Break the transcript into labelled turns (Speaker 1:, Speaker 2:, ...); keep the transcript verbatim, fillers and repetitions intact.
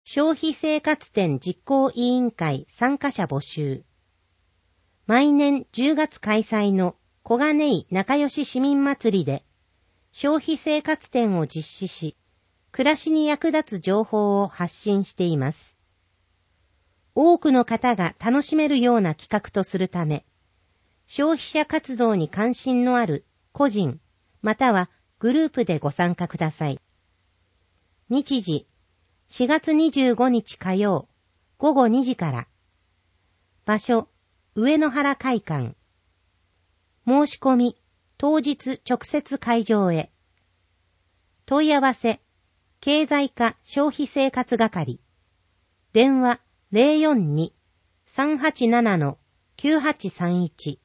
Speaker 1: 消費生活展実行委員会参加者募集。毎年じゅうがつ開催の小金井仲良し市民祭りで消費生活展を実施し、暮らしに役立つ情報を発信しています。多くの方が楽しめるような企画とするため、消費者活動に関心のある個人またはグループでご参加ください。日時しがつにじゅうごにち火曜ごごにじから。場所上野原会館。申し込み当日直接会場へ。問い合わせ経済課消費生活係。電話 ゼロよんに さんはちなな きゅうはちさんいち